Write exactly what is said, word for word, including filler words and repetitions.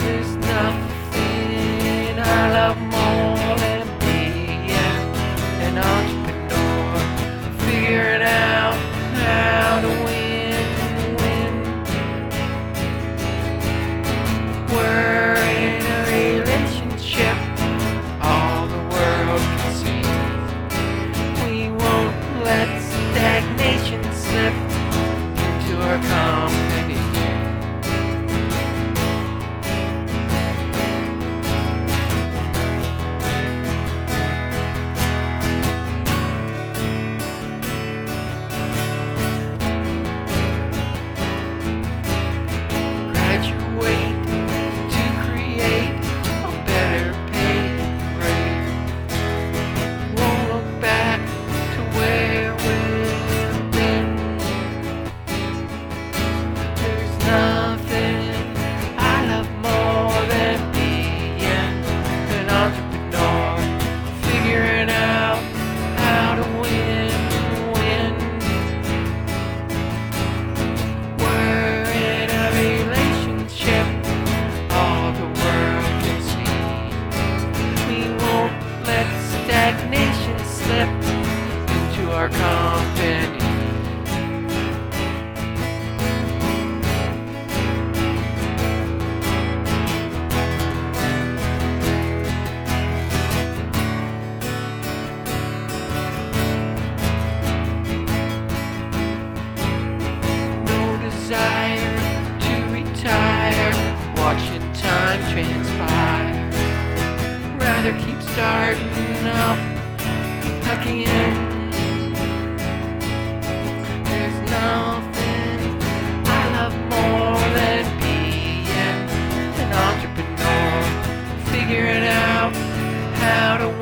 There's nothing I love more than being an entrepreneur, figuring out how to win, win. We're in a relationship all the world can see. We won't let stagnation slip into our company. Graduate to create a better pay grade. Won't look back to where we've been. There's nothing I love more than being an entrepreneur, figuring out how to win, win. We're in a relationship all the world can see. We won't let stagnation slip into our company. No desire to retire, watching time transpire. Rather keep starting up again. There's nothing I love more than being an entrepreneur, figuring out how to